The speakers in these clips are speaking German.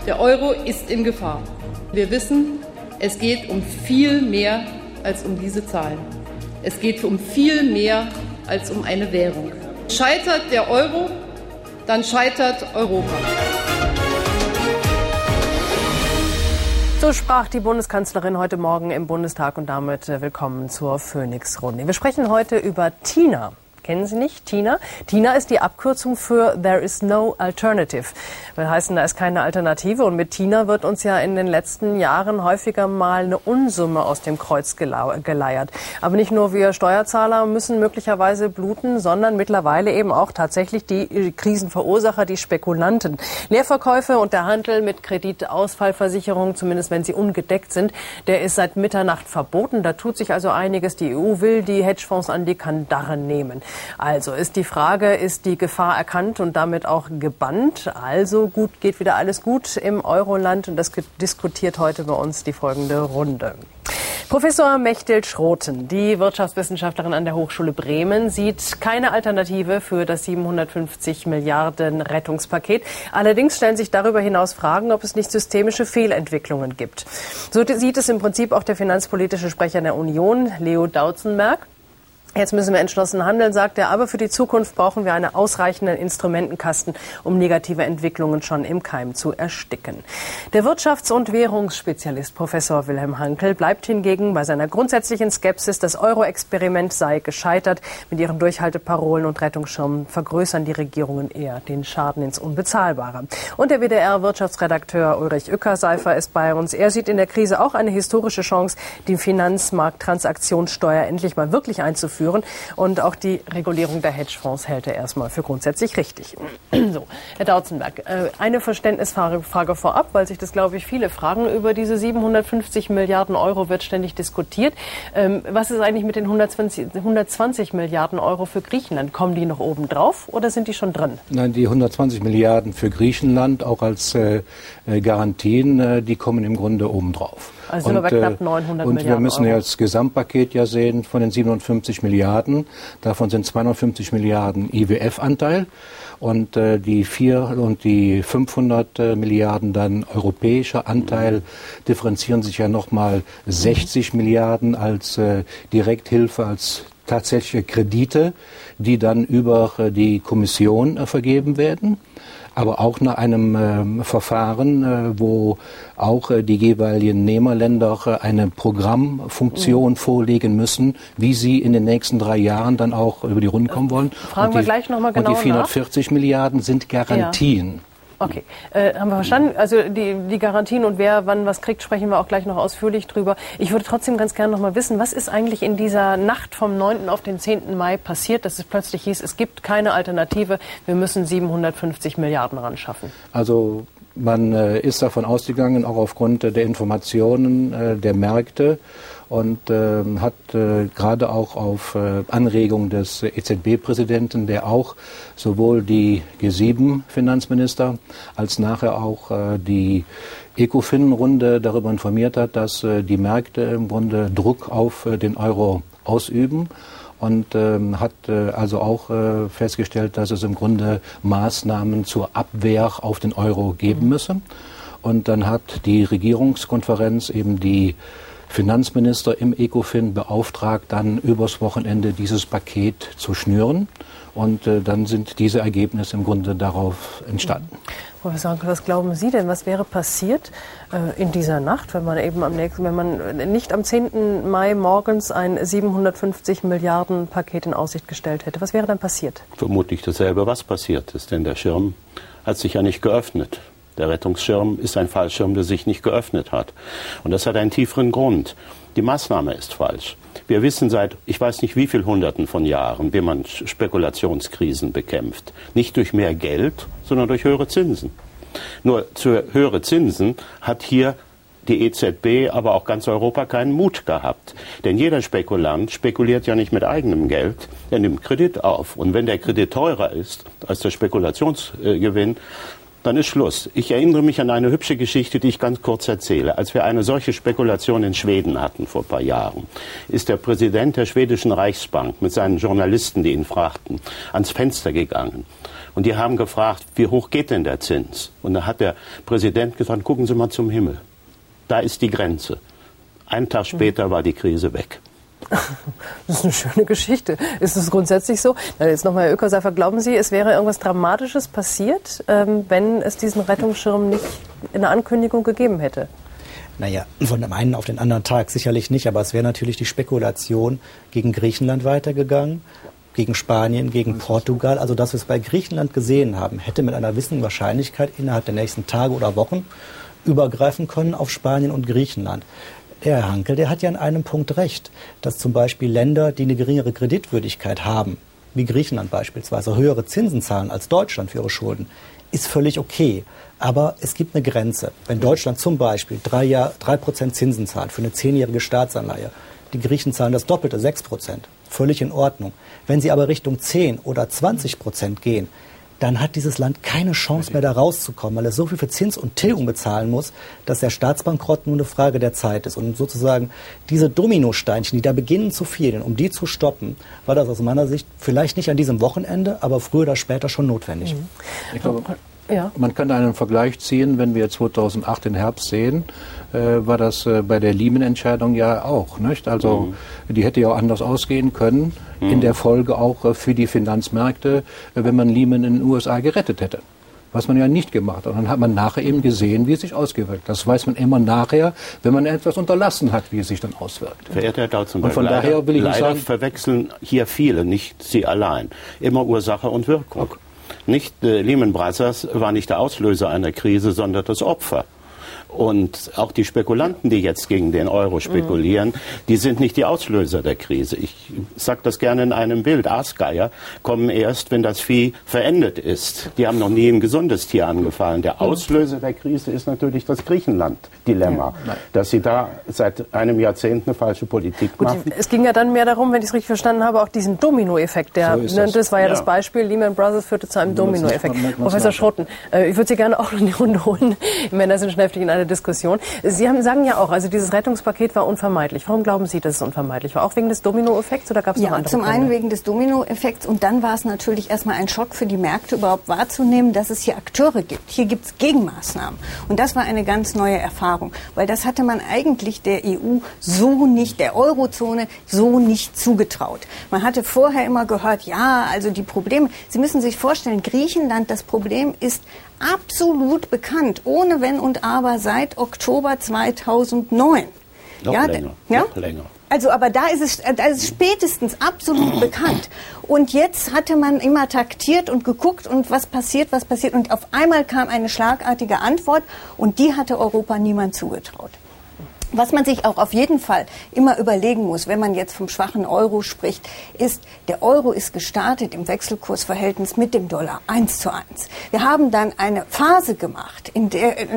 Der Euro ist in Gefahr. Wir wissen, es geht um viel mehr als um diese Zahlen. Es geht um viel mehr als um eine Währung. Scheitert der Euro, dann scheitert Europa. So sprach die Bundeskanzlerin heute Morgen im Bundestag und damit willkommen zur Phoenix-Runde. Wir sprechen heute über TINA. Kennen Sie nicht TINA? TINA ist die Abkürzung für There is no alternative. Will heißen, da ist keine Alternative. Und mit TINA wird uns ja in den letzten Jahren häufiger mal eine Unsumme aus dem Kreuz geleiert. Aber nicht nur wir Steuerzahler müssen möglicherweise bluten, sondern mittlerweile eben auch tatsächlich die Krisenverursacher, die Spekulanten. Leerverkäufe und der Handel mit Kreditausfallversicherungen, zumindest wenn sie ungedeckt sind, der ist seit Mitternacht verboten. Da tut sich also einiges. Die EU will die Hedgefonds an die Kandare nehmen. Also ist die Frage, ist die Gefahr erkannt und damit auch gebannt? Also gut, geht wieder alles gut im Euroland und das diskutiert heute bei uns die folgende Runde. Professor Mechthild Schroten, die Wirtschaftswissenschaftlerin an der Hochschule Bremen, sieht keine Alternative für das 750 Milliarden Rettungspaket. Allerdings stellen sich darüber hinaus Fragen, ob es nicht systemische Fehlentwicklungen gibt. So sieht es im Prinzip auch der finanzpolitische Sprecher der Union, Leo Dautzenberg. Jetzt müssen wir entschlossen handeln, sagt er, aber für die Zukunft brauchen wir einen ausreichenden Instrumentenkasten, um negative Entwicklungen schon im Keim zu ersticken. Der Wirtschafts- und Währungsspezialist Professor Wilhelm Hanckel bleibt hingegen bei seiner grundsätzlichen Skepsis, das Euro-Experiment sei gescheitert. Mit ihren Durchhalteparolen und Rettungsschirmen vergrößern die Regierungen eher den Schaden ins Unbezahlbare. Und der WDR-Wirtschaftsredakteur Ulrich Ueckerseifer ist bei uns. Er sieht in der Krise auch eine historische Chance, die Finanzmarkttransaktionssteuer endlich mal wirklich einzuführen. Und auch die Regulierung der Hedgefonds hält er erstmal für grundsätzlich richtig. So, Herr Dautzenberg, eine Verständnisfrage vorab, weil sich das, glaube ich, viele fragen. Über diese 750 Milliarden Euro wird ständig diskutiert. Was ist eigentlich mit den 120 Milliarden Euro für Griechenland? Kommen die noch oben drauf oder sind die schon drin? Nein, die 120 Milliarden für Griechenland, auch als Garantien, die kommen im Grunde oben drauf. Also sind wir bei knapp 900 Milliarden wir müssen Euro. ja das Gesamtpaket ja sehen von den 57 Milliarden. Davon sind 250 Milliarden IWF-Anteil und die 400 und die 500 Milliarden dann europäischer Anteil differenzieren sich ja nochmal 60 Milliarden als Direkthilfe, als tatsächliche Kredite, die dann über die Kommission vergeben werden. Aber auch nach einem Verfahren, wo auch die jeweiligen Nehmerländer eine Programmfunktion vorlegen müssen, wie sie in den nächsten 3 Jahren dann auch über die Runden kommen wollen. Fragen wir gleich nochmal genau nach. Und die 440 Milliarden sind Garantien. Ja. Okay, haben wir verstanden. Also die Garantien und wer wann was kriegt, sprechen wir auch gleich noch ausführlich drüber. Ich würde trotzdem ganz gerne noch mal wissen, was ist eigentlich in dieser Nacht vom 9. auf den 10. Mai passiert, dass es plötzlich hieß, es gibt keine Alternative, wir müssen 750 Milliarden ran schaffen. Also man ist davon ausgegangen, auch aufgrund der Informationen der Märkte, und hat gerade auch auf Anregung des EZB-Präsidenten, der auch sowohl die G7-Finanzminister als nachher auch die ECOFIN-Runde darüber informiert hat, dass die Märkte im Grunde Druck auf den Euro ausüben. Und hat also auch festgestellt, dass es im Grunde Maßnahmen zur Abwehr auf den Euro geben müsse. Und dann hat die Regierungskonferenz eben die Finanzminister im ECOFIN beauftragt, dann übers Wochenende dieses Paket zu schnüren. Und dann sind diese Ergebnisse im Grunde darauf entstanden. Professor Hanckel, was glauben Sie denn, was wäre passiert in dieser Nacht, wenn man eben wenn man nicht am 10. Mai morgens ein 750 Milliarden Paket in Aussicht gestellt hätte? Was wäre dann passiert? Vermutlich dasselbe, was passiert ist, denn der Schirm hat sich ja nicht geöffnet. Der Rettungsschirm ist ein Fallschirm, der sich nicht geöffnet hat. Und das hat einen tieferen Grund. Die Maßnahme ist falsch. Wir wissen seit, ich weiß nicht wie viel Hunderten von Jahren, wie man Spekulationskrisen bekämpft. Nicht durch mehr Geld, sondern durch höhere Zinsen. Nur zu höhere Zinsen hat hier die EZB, aber auch ganz Europa keinen Mut gehabt. Denn jeder Spekulant spekuliert ja nicht mit eigenem Geld, er nimmt Kredit auf. Und wenn der Kredit teurer ist als der Spekulationsgewinn, dann ist Schluss. Ich erinnere mich an eine hübsche Geschichte, die ich ganz kurz erzähle. Als wir eine solche Spekulation in Schweden hatten vor ein paar Jahren, ist der Präsident der schwedischen Reichsbank mit seinen Journalisten, die ihn fragten, ans Fenster gegangen Und die haben gefragt, wie hoch geht denn der Zins? Und da hat der Präsident gesagt, gucken Sie mal zum Himmel. Da ist die Grenze. Einen Tag später war die Krise weg. Das ist eine schöne Geschichte. Ist es grundsätzlich so? Jetzt nochmal, Herr Ökerseifer, glauben Sie, es wäre irgendwas Dramatisches passiert, wenn es diesen Rettungsschirm nicht in der Ankündigung gegeben hätte? Naja, von dem einen auf den anderen Tag sicherlich nicht, aber es wäre natürlich die Spekulation gegen Griechenland weitergegangen, gegen Spanien, gegen Portugal. Also das, was wir bei Griechenland gesehen haben, hätte mit einer gewissen Wahrscheinlichkeit innerhalb der nächsten Tage oder Wochen übergreifen können auf Spanien und Griechenland. Der Herr Hankel, der hat ja an einem Punkt recht, dass zum Beispiel Länder, die eine geringere Kreditwürdigkeit haben, wie Griechenland beispielsweise, höhere Zinsen zahlen als Deutschland für ihre Schulden, ist völlig okay. Aber es gibt eine Grenze. Wenn Deutschland zum Beispiel 3% Zinsen zahlt für eine 10-jährige Staatsanleihe, die Griechen zahlen das Doppelte, 6%, völlig in Ordnung. Wenn sie aber Richtung 10 oder 20% gehen, dann hat dieses Land keine Chance mehr, da rauszukommen, weil es so viel für Zins und Tilgung bezahlen muss, dass der Staatsbankrott nur eine Frage der Zeit ist. Und sozusagen diese Dominosteinchen, die da beginnen zu fehlen, um die zu stoppen, war das aus meiner Sicht vielleicht nicht an diesem Wochenende, aber früher oder später schon notwendig. Ich glaube, man kann einen Vergleich ziehen, wenn wir 2008 den Herbst sehen, war das bei der Lehman-Entscheidung ja auch, nicht? Also die hätte ja auch anders ausgehen können, in der Folge auch für die Finanzmärkte, wenn man Lehman in den USA gerettet hätte. Was man ja nicht gemacht hat. Und dann hat man nachher eben gesehen, wie es sich ausgewirkt hat. Das weiß man immer nachher, wenn man etwas unterlassen hat, wie es sich dann auswirkt. Verehrter Herr Dautzenberg, und von daher will ich leider sagen, verwechseln hier viele, nicht Sie allein, immer Ursache und Wirkung. Nicht Lehman Brothers war nicht der Auslöser einer Krise, sondern das Opfer. Und auch die Spekulanten, die jetzt gegen den Euro spekulieren, die sind nicht die Auslöser der Krise. Ich sage das gerne in einem Bild. Aasgeier kommen erst, wenn das Vieh verendet ist. Die haben noch nie ein gesundes Tier angefallen. Der Auslöser der Krise ist natürlich das Griechenland-Dilemma, dass sie da seit einem Jahrzehnt eine falsche Politik machen. Es ging ja dann mehr darum, wenn ich es richtig verstanden habe, auch diesen Dominoeffekt. Das war ja das Beispiel. Lehman Brothers führte zu einem Dominoeffekt. Professor Schrotten, ich würde Sie gerne auch in die Runde holen. Männer sind schnell in eine Diskussion. Sie sagen ja auch, also dieses Rettungspaket war unvermeidlich. Warum glauben Sie, dass es unvermeidlich war? Auch wegen des Dominoeffekts oder gab es noch andere Gründe? Zum einen wegen des Dominoeffekts und dann war es natürlich erstmal ein Schock für die Märkte überhaupt wahrzunehmen, dass es hier Akteure gibt. Hier gibt es Gegenmaßnahmen. Und das war eine ganz neue Erfahrung, weil das hatte man eigentlich der EU so nicht, der Eurozone so nicht zugetraut. Man hatte vorher immer gehört, ja, also die Probleme, Sie müssen sich vorstellen, Griechenland, das Problem ist absolut bekannt, ohne Wenn und Aber, seit Oktober 2009. Noch länger. Also, aber da ist es spätestens absolut bekannt. Und jetzt hatte man immer taktiert und geguckt und was passiert. Und auf einmal kam eine schlagartige Antwort und die hatte Europa niemand zugetraut. Was man sich auch auf jeden Fall immer überlegen muss, wenn man jetzt vom schwachen Euro spricht, ist, der Euro ist gestartet im Wechselkursverhältnis mit dem Dollar 1:1. Wir haben dann eine Phase gehabt, in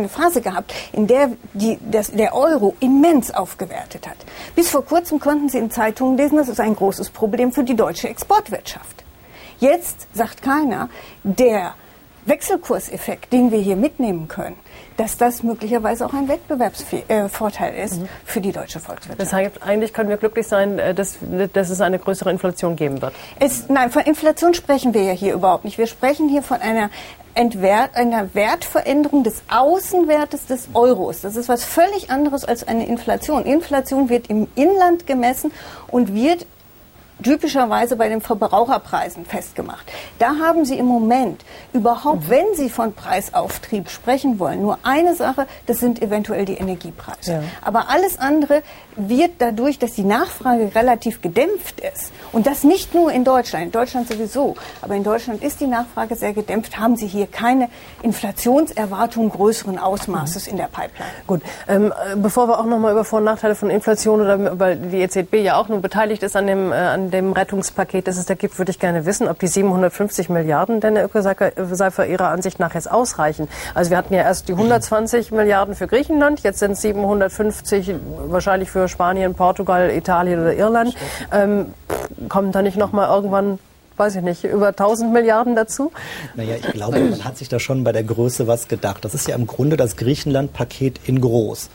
der der Euro immens aufgewertet hat. Bis vor kurzem konnten Sie in Zeitungen lesen, das ist ein großes Problem für die deutsche Exportwirtschaft. Jetzt sagt keiner, der Wechselkurseffekt, den wir hier mitnehmen können, dass das möglicherweise auch ein Wettbewerbsvorteil ist für die deutsche Volkswirtschaft. Das heißt, eigentlich können wir glücklich sein, dass es eine größere Inflation geben wird. Nein, von Inflation sprechen wir ja hier überhaupt nicht. Wir sprechen hier von einer Wertveränderung des Außenwertes des Euros. Das ist was völlig anderes als eine Inflation. Inflation wird im Inland gemessen und wird typischerweise bei den Verbraucherpreisen festgemacht. Da haben Sie im Moment überhaupt, wenn Sie von Preisauftrieb sprechen wollen, nur eine Sache, das sind eventuell die Energiepreise. Ja. Aber alles andere wird dadurch, dass die Nachfrage relativ gedämpft ist und das nicht nur in Deutschland sowieso, aber in Deutschland ist die Nachfrage sehr gedämpft, haben Sie hier keine Inflationserwartung größeren Ausmaßes in der Pipeline. Gut, bevor wir auch nochmal über Vor- und Nachteile von Inflation oder weil die EZB ja auch nun beteiligt ist an dem Rettungspaket, das es da gibt, würde ich gerne wissen, ob die 750 Milliarden denn, Herr Ökerseifer, Ihrer Ansicht nach jetzt ausreichen. Also wir hatten ja erst die 120 Milliarden für Griechenland, jetzt sind es 750 wahrscheinlich für Spanien, Portugal, Italien oder Irland. Kommen da nicht nochmal irgendwann, weiß ich nicht, über 1000 Milliarden dazu? Naja, ich glaube, man hat sich da schon bei der Größe was gedacht. Das ist ja im Grunde das Griechenland-Paket in groß.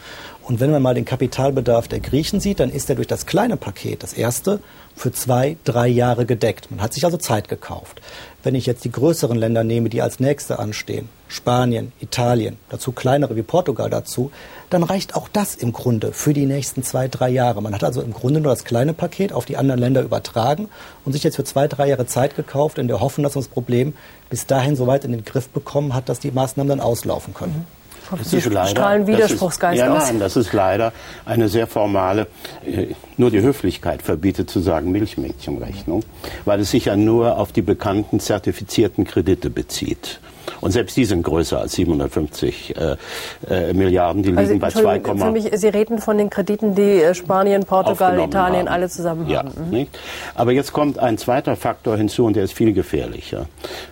Und wenn man mal den Kapitalbedarf der Griechen sieht, dann ist er durch das kleine Paket, das erste, für 2-3 Jahre gedeckt. Man hat sich also Zeit gekauft. Wenn ich jetzt die größeren Länder nehme, die als nächste anstehen, Spanien, Italien, dazu kleinere wie Portugal dazu, dann reicht auch das im Grunde für die nächsten 2-3 Jahre. Man hat also im Grunde nur das kleine Paket auf die anderen Länder übertragen und sich jetzt für 2-3 Jahre Zeit gekauft, in der Hoffnung, dass man das Problem bis dahin so weit in den Griff bekommen hat, dass die Maßnahmen dann auslaufen können. Das ist strahlen Widerspruchsgeist aus. Nein, das ist leider eine sehr formale, nur die Höflichkeit verbietet zu sagen Milchmädchenrechnung, weil es sich ja nur auf die bekannten zertifizierten Kredite bezieht. Und selbst die sind größer als 750 Milliarden, die liegen bei 2, für mich, Sie reden von den Krediten, die Spanien, Portugal, Italien alle zusammen haben. Ja, nicht? Aber jetzt kommt ein zweiter Faktor hinzu und der ist viel gefährlicher.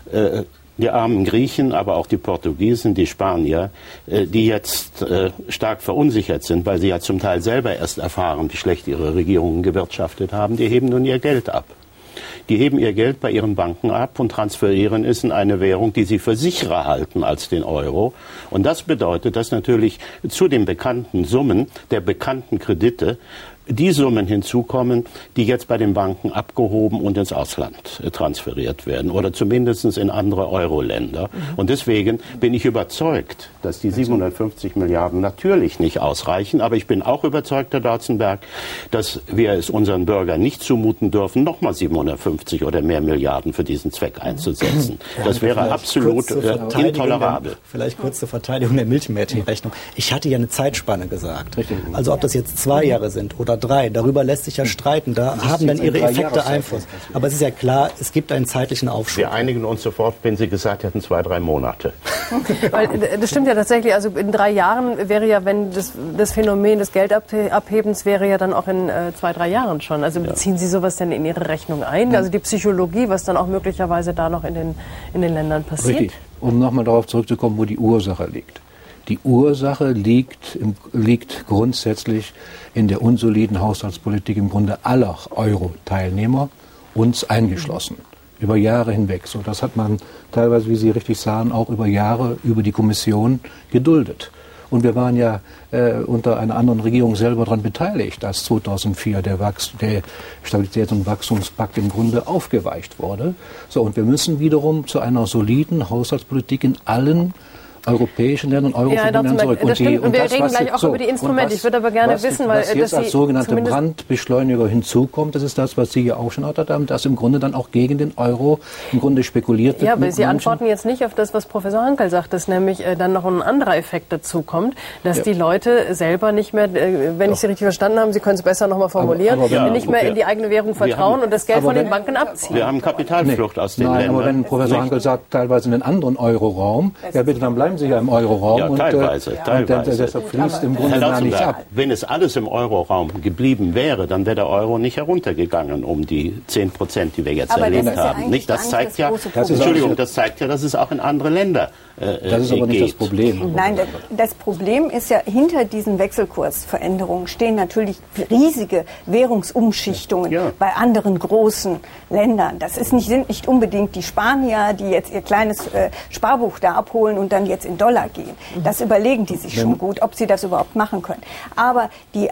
Die armen Griechen, aber auch die Portugiesen, die Spanier, die jetzt stark verunsichert sind, weil sie ja zum Teil selber erst erfahren, wie schlecht ihre Regierungen gewirtschaftet haben, die heben nun ihr Geld ab. Die heben ihr Geld bei ihren Banken ab und transferieren es in eine Währung, die sie für sicherer halten als den Euro. Und das bedeutet, dass natürlich zu den bekannten Summen der bekannten Kredite die Summen hinzukommen, die jetzt bei den Banken abgehoben und ins Ausland transferiert werden oder zumindest in andere Euro-Länder. Und deswegen bin ich überzeugt, dass die 750 Milliarden natürlich nicht ausreichen. Aber ich bin auch überzeugt, Herr Dautzenberg, dass wir es unseren Bürgern nicht zumuten dürfen, nochmal 750 oder mehr Milliarden für diesen Zweck einzusetzen. Das wäre absolut intolerabel. Vielleicht kurz zur Verteidigung der Milchmädchenrechnung. Ich hatte ja eine Zeitspanne gesagt. Also ob das jetzt 2 Jahre sind oder 3, darüber lässt sich ja streiten. Da haben dann ihre Effekte Einfluss. Aber es ist ja klar, es gibt einen zeitlichen Aufschub. Wir einigen uns sofort, wenn Sie gesagt hätten, 2-3 Monate. Weil das stimmt ja tatsächlich. Also in 3 Jahren wäre ja, wenn das Phänomen des Geldabhebens wäre ja dann auch in 2-3 Jahren schon. Also beziehen Sie sowas denn in Ihre Rechnung ein? Also die Psychologie, was dann auch möglicherweise da noch in den Ländern passiert? Richtig. Um nochmal darauf zurückzukommen, wo die Ursache liegt. Die Ursache liegt grundsätzlich in der unsoliden Haushaltspolitik im Grunde aller Euro-Teilnehmer, uns eingeschlossen, über Jahre hinweg. So, das hat man teilweise, wie Sie richtig sagen, auch über Jahre über die Kommission geduldet. Und wir waren ja unter einer anderen Regierung selber daran beteiligt, als 2004 der Stabilitäts- und Wachstumspakt im Grunde aufgeweicht wurde. So, und wir müssen wiederum zu einer soliden Haushaltspolitik in allen europäischen Ländern, Euro-Ländern zurück. Und wir reden gleich auch über die Instrumente. Ich würde aber gerne wissen, weil was jetzt als sogenannte Brandbeschleuniger hinzukommt, das ist das, was Sie ja auch schon erörtert haben, dass im Grunde dann auch gegen den Euro im Grunde spekuliert wird. Ja, aber Sie antworten jetzt nicht auf das, was Professor Hankel sagt, dass nämlich dann noch ein anderer Effekt dazu kommt, dass die Leute selber nicht mehr, wenn ich Sie richtig verstanden habe, Sie können es besser nochmal formulieren, nicht mehr in die eigene Währung vertrauen und das Geld von den Banken abziehen. Wir haben Kapitalflucht aus den Ländern. Aber wenn Professor Hankel sagt, teilweise in den anderen Euro-Raum, ja bitte, dann bleiben Sie ja im Euro-Raum. Ja, teilweise. Und deshalb fließt im Grunde gar nichts ab. Wenn es alles im Euro-Raum geblieben wäre, dann wäre der Euro nicht heruntergegangen um die 10%, die wir jetzt erlebt haben. Nicht? Das zeigt ja, das zeigt ja, dass es auch in andere Länder das ist aber nicht das Problem. Nein, das Problem ist ja, hinter diesen Wechselkursveränderungen stehen natürlich riesige Währungsumschichtungen bei anderen großen Ländern. Das sind nicht unbedingt die Spanier, die jetzt ihr kleines Sparbuch da abholen und dann jetzt in Dollar gehen. Das überlegen die sich schon gut, ob sie das überhaupt machen können. Aber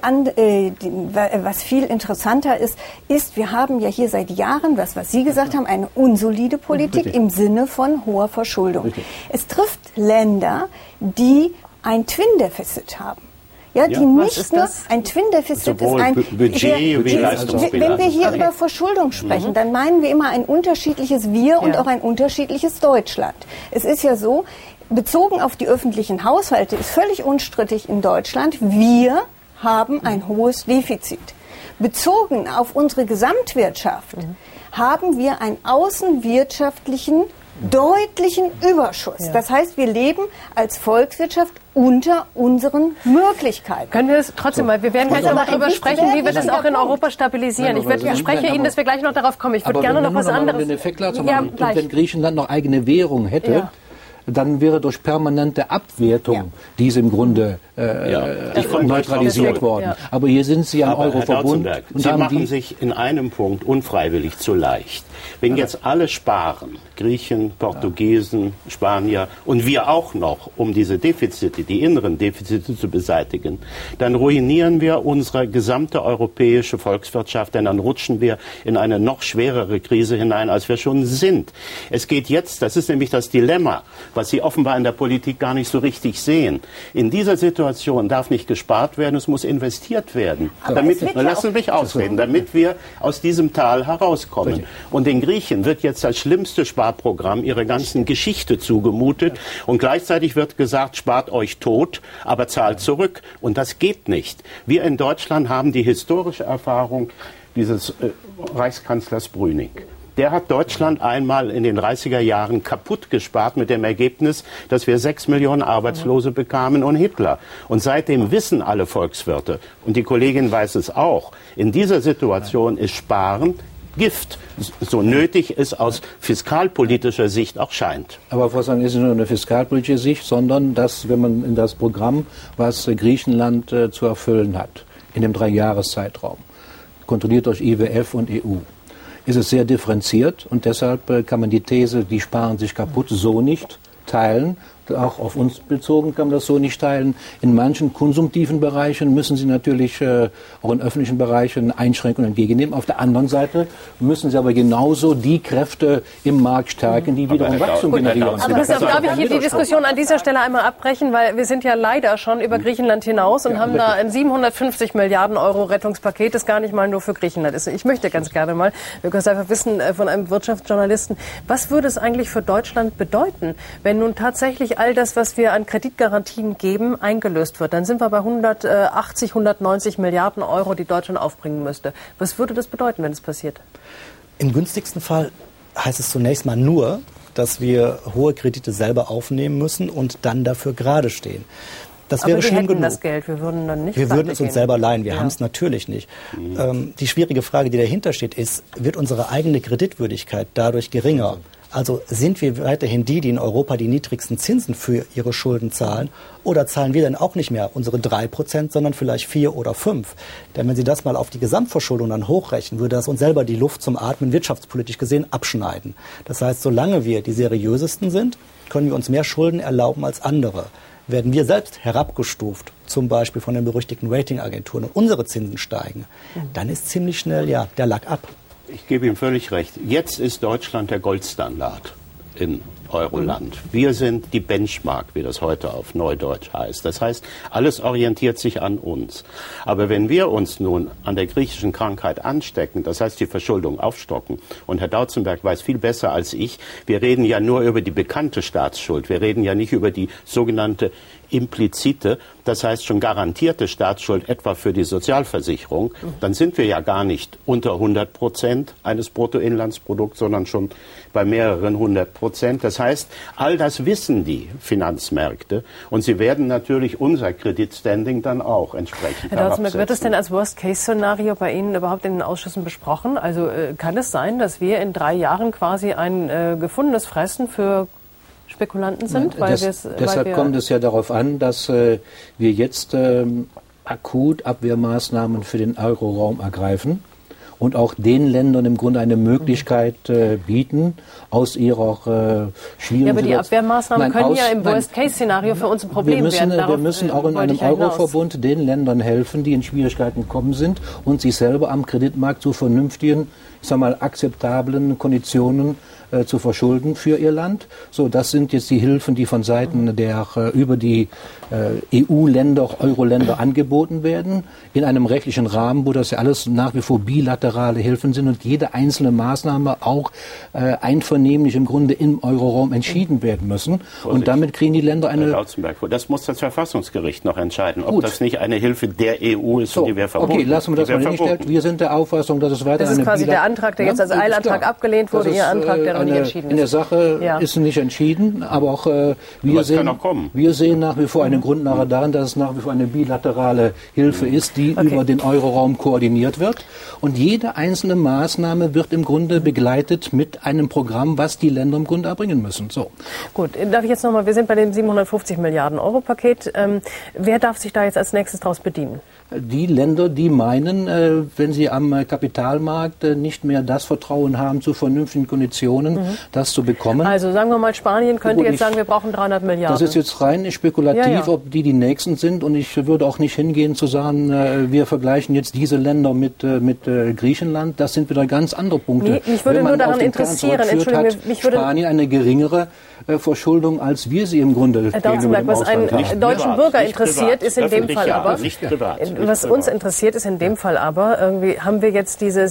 was viel interessanter ist, wir haben ja hier seit Jahren, was Sie gesagt haben, eine unsolide Politik im Sinne von hoher Verschuldung. Es trifft Länder, die ein Twin-Deficit haben. Ja, die nicht nur ein Twin-Deficit ist ein Budget wie Leistungsbilanz. Wenn wir hier über Verschuldung sprechen, dann meinen wir immer ein unterschiedliches Wir und auch ein unterschiedliches Deutschland. Es ist ja so, bezogen auf die öffentlichen Haushalte ist völlig unstrittig in Deutschland, wir haben ein hohes Defizit. Bezogen auf unsere Gesamtwirtschaft haben wir einen außenwirtschaftlichen deutlichen Überschuss. Das heißt, wir leben als Volkswirtschaft unter unseren Möglichkeiten. Können wir es trotzdem mal, wir werden gleich noch darüber sprechen, wie wir das auch in Europa stabilisieren. Ich verspreche Ihnen, dass wir gleich noch darauf kommen. Ich würde gerne noch was anderes. Wenn Griechenland noch eigene Währung hätte, dann wäre durch permanente Abwertung diese im Grunde neutralisiert worden. Ja. Aber hier sind Sie am Euroverbund. Und Sie machen sich in einem Punkt unfreiwillig zu leicht. Wenn jetzt alle sparen, Griechen, Portugiesen, Spanier und wir auch noch, um diese Defizite, die inneren Defizite zu beseitigen, dann ruinieren wir unsere gesamte europäische Volkswirtschaft, denn dann rutschen wir in eine noch schwerere Krise hinein, als wir schon sind. Es geht jetzt, das ist nämlich das Dilemma, was Sie offenbar in der Politik gar nicht so richtig sehen. In dieser Situation darf nicht gespart werden, es muss investiert werden. Lassen Sie mich ausreden, damit wir aus diesem Tal herauskommen. Richtig. Und den Griechen wird jetzt das schlimmste Sparprogramm ihrer ganzen Geschichte zugemutet und gleichzeitig wird gesagt, spart euch tot, aber zahlt zurück. Und das geht nicht. Wir in Deutschland haben die historische Erfahrung dieses Reichskanzlers Brüning. Der hat Deutschland einmal in den 30er Jahren kaputt gespart mit dem Ergebnis, dass wir 6 Millionen Arbeitslose bekamen und Hitler. Und seitdem wissen alle Volkswirte, und die Kollegin weiß es auch, in dieser Situation ist Sparen Gift, so nötig es aus fiskalpolitischer Sicht auch scheint. Aber Frau Sang, ist nicht nur eine fiskalpolitische Sicht, sondern dass, wenn man in das Programm, was Griechenland zu erfüllen hat, in dem 3-Jahres-Zeitraum, kontrolliert durch IWF und EU, ist es sehr differenziert und deshalb kann man die These, die sparen sich kaputt, so nicht teilen. Auch auf uns bezogen kann man das so nicht teilen. In manchen konsumtiven Bereichen müssen sie natürlich auch in öffentlichen Bereichen Einschränkungen entgegennehmen. Auf der anderen Seite müssen sie aber genauso die Kräfte im Markt stärken, die wiederum Wachstum generieren. Aber darf ich hier die Diskussion an dieser Stelle einmal abbrechen, weil wir sind ja leider schon über Griechenland hinaus und haben da ein 750 Milliarden Euro Rettungspaket, das gar nicht mal nur für Griechenland ist. Ich möchte ganz gerne mal, wir können es einfach wissen von einem Wirtschaftsjournalisten, was würde es eigentlich für Deutschland bedeuten, wenn nun tatsächlich all das, was wir an Kreditgarantien geben, eingelöst wird? Dann sind wir bei 180, 190 Milliarden Euro, die Deutschland aufbringen müsste. Was würde das bedeuten, wenn es passiert? Im günstigsten Fall heißt es zunächst mal nur, dass wir hohe Kredite selber aufnehmen müssen und dann dafür gerade stehen. Das wäre schlimm genug. Das Geld, wir würden dann nicht. Wir würden es uns selber leihen, wir haben es natürlich nicht. Die schwierige Frage, die dahinter steht, ist, wird unsere eigene Kreditwürdigkeit dadurch geringer? Also sind wir weiterhin die in Europa die niedrigsten Zinsen für ihre Schulden zahlen? Oder zahlen wir dann auch nicht mehr unsere 3%, sondern vielleicht 4 oder 5? Denn wenn Sie das mal auf die Gesamtverschuldung dann hochrechnen, würde das uns selber die Luft zum Atmen wirtschaftspolitisch gesehen abschneiden. Das heißt, solange wir die seriösesten sind, können wir uns mehr Schulden erlauben als andere. Werden wir selbst herabgestuft, zum Beispiel von den berüchtigten Ratingagenturen, und unsere Zinsen steigen, dann ist ziemlich schnell der Lack ab. Ich gebe ihm völlig recht. Jetzt ist Deutschland der Goldstandard in Euroland. Wir sind die Benchmark, wie das heute auf Neudeutsch heißt. Das heißt, alles orientiert sich an uns. Aber wenn wir uns nun an der griechischen Krankheit anstecken, das heißt die Verschuldung aufstocken, und Herr Dautzenberg weiß viel besser als ich, wir reden ja nur über die bekannte Staatsschuld, wir reden ja nicht über die sogenannte implizite, das heißt schon garantierte Staatsschuld, etwa für die Sozialversicherung, dann sind wir ja gar nicht unter 100% eines Bruttoinlandsprodukts, sondern schon bei mehreren 100%. Das heißt, all das wissen die Finanzmärkte und sie werden natürlich unser Kreditstanding dann auch entsprechend Herr Dautzenberg, wird es denn als Worst-Case-Szenario bei Ihnen überhaupt in den Ausschüssen besprochen? Also kann es sein, dass wir in 3 Jahren quasi ein gefundenes Fressen für Spekulanten sind? Deshalb kommt es ja darauf an, dass wir jetzt akut Abwehrmaßnahmen für den Euroraum ergreifen und auch den Ländern im Grunde eine Möglichkeit bieten, aus ihrer schwierigen aber die Abwehrmaßnahmen können ja im Worst-Case-Szenario für uns ein Problem werden. Wir müssen auch in einem Euroverbund den Ländern helfen, die in Schwierigkeiten gekommen sind und sich selber am Kreditmarkt zu vernünftigen, ich sag mal, akzeptablen Konditionen zu verschulden für ihr Land. So, das sind jetzt die Hilfen, die von Seiten der über die EU-Länder, Euro-Länder angeboten werden, in einem rechtlichen Rahmen, wo das ja alles nach wie vor bilaterale Hilfen sind und jede einzelne Maßnahme auch einvernehmlich im Grunde im Euroraum entschieden werden müssen. Und damit kriegen die Länder eine... Das muss das Verfassungsgericht noch entscheiden, ob das nicht eine Hilfe der EU ist, so, die wir verboten. Okay, lassen wir das mal hingestellt. Wir sind der Auffassung, dass es weiter... Das ist quasi der Antrag, der jetzt als Eilantrag abgelehnt wurde, Ihr Antrag, der nicht entschieden ist. In der Sache ist nicht entschieden, aber auch wir sehen nach wie vor eine Grundlage darin, dass es nach wie vor eine bilaterale Hilfe ist, die über den Euroraum koordiniert wird. Und jede einzelne Maßnahme wird im Grunde begleitet mit einem Programm, was die Länder im Grunde erbringen müssen. So. Gut, darf ich jetzt nochmal, wir sind bei dem 750 Milliarden Euro Paket. Wer darf sich da jetzt als nächstes daraus bedienen? Die Länder, die meinen, wenn sie am Kapitalmarkt nicht mehr das Vertrauen haben zu vernünftigen Konditionen, das zu bekommen. Also sagen wir mal, Spanien könnte jetzt sagen, wir brauchen 300 Milliarden. Das ist jetzt rein spekulativ, ob die Nächsten sind. Und ich würde auch nicht hingehen zu sagen, wir vergleichen jetzt diese Länder mit Griechenland. Das sind wieder ganz andere Punkte. Nee, mich würde nur daran interessieren, Spanien eine geringere Verschuldung, als wir sie im Grunde gegenüber dem Ausland haben. Was einen deutschen Bürger interessiert, ist in dem Fall aber, was uns interessiert, ist in dem Fall aber, irgendwie haben wir jetzt diese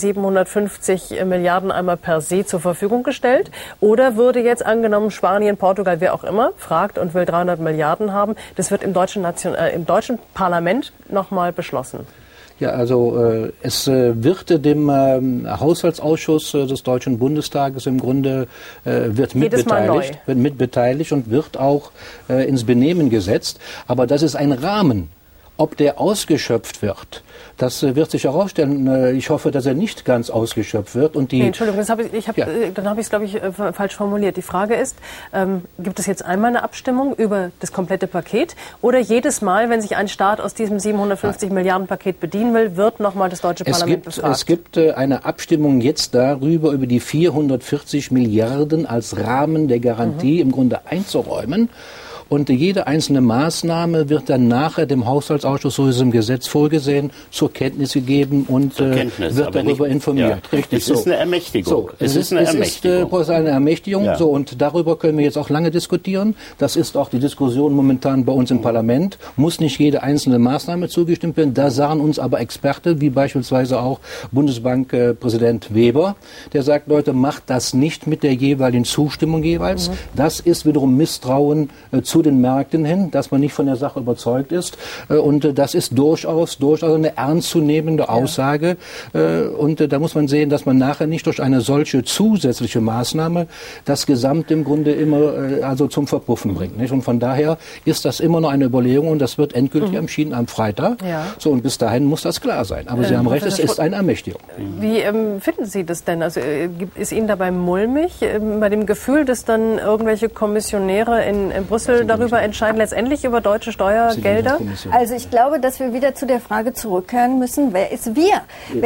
750 Milliarden einmal per se zur Verfügung gestellt, oder würde jetzt angenommen Spanien, Portugal, wer auch immer, fragt und will 300 Milliarden haben, das wird im deutschen Parlament nochmal beschlossen? Ja, also es wird dem Haushaltsausschuss des Deutschen Bundestages im Grunde wird mitbeteiligt und wird auch ins Benehmen gesetzt. Aber das ist ein Rahmen. Ob der ausgeschöpft wird, das wird sich herausstellen. Ich hoffe, dass er nicht ganz ausgeschöpft wird. Und Entschuldigung, dann habe ich es, glaube ich, falsch formuliert. Die Frage ist, gibt es jetzt einmal eine Abstimmung über das komplette Paket, oder jedes Mal, wenn sich ein Staat aus diesem 750 Milliarden Paket bedienen will, wird nochmal das deutsche Parlament befragt? Es gibt eine Abstimmung jetzt darüber, über die 440 Milliarden als Rahmen der Garantie im Grunde einzuräumen. Und jede einzelne Maßnahme wird dann nachher dem Haushaltsausschuss, so ist es im Gesetz vorgesehen, zur Kenntnis gegeben und wird darüber informiert. Ja. Richtig. Es ist eine Ermächtigung. Es ist eine Ermächtigung. Ja. So, und darüber können wir jetzt auch lange diskutieren. Das ist auch die Diskussion momentan bei uns im Parlament. Muss nicht jede einzelne Maßnahme zugestimmt werden. Da sagen uns aber Experten, wie beispielsweise auch Bundesbankpräsident Weber, der sagt, Leute, macht das nicht mit der jeweiligen Zustimmung jeweils. Das ist wiederum Misstrauen zu den Märkten hin, dass man nicht von der Sache überzeugt ist. Und das ist durchaus eine ernstzunehmende Aussage. Und da muss man sehen, dass man nachher nicht durch eine solche zusätzliche Maßnahme das Gesamte im Grunde immer also zum Verpuffen bringt. Nicht? Und von daher ist das immer noch eine Überlegung, und das wird endgültig entschieden am Freitag. Ja. So, und bis dahin muss das klar sein. Aber Sie haben recht, es ist eine Ermächtigung. Wie finden Sie das denn? Also ist Ihnen dabei mulmig bei dem Gefühl, dass dann irgendwelche Kommissionäre in Brüssel darüber entscheiden, letztendlich über deutsche Steuergelder? Also ich glaube, dass wir wieder zu der Frage zurückkehren müssen, wer ist wir?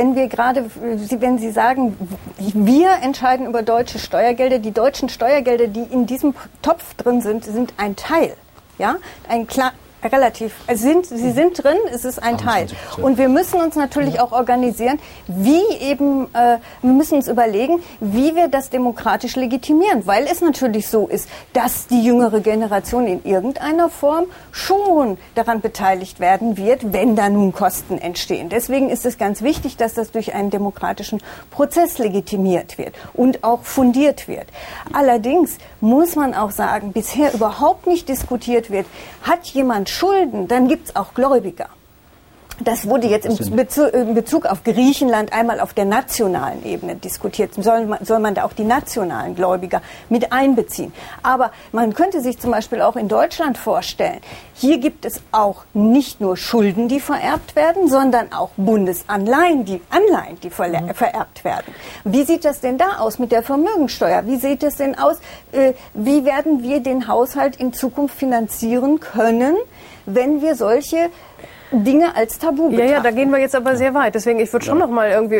Wenn Sie sagen, wir entscheiden über deutsche Steuergelder, die deutschen Steuergelder, die in diesem Topf drin sind, sind ein Teil. Ja, sie sind drin, es ist ein Teil. Und wir müssen uns natürlich auch organisieren, wir müssen uns überlegen, wie wir das demokratisch legitimieren, weil es natürlich so ist, dass die jüngere Generation in irgendeiner Form schon daran beteiligt werden wird, wenn da nun Kosten entstehen. Deswegen ist es ganz wichtig, dass das durch einen demokratischen Prozess legitimiert wird und auch fundiert wird. Allerdings muss man auch sagen, bisher überhaupt nicht diskutiert wird, hat jemand Schulden, dann gibt es auch Gläubiger. Das wurde jetzt in Bezug auf Griechenland einmal auf der nationalen Ebene diskutiert. Soll man da auch die nationalen Gläubiger mit einbeziehen? Aber man könnte sich zum Beispiel auch in Deutschland vorstellen, hier gibt es auch nicht nur Schulden, die vererbt werden, sondern auch Bundesanleihen, die vererbt werden. Wie sieht das denn da aus mit der Vermögensteuer? Wie sieht es denn aus? Wie werden wir den Haushalt in Zukunft finanzieren können, wenn wir solche Dinge als Tabu betrachten? Ja, da gehen wir jetzt aber sehr weit. Deswegen, ich würde schon noch mal irgendwie,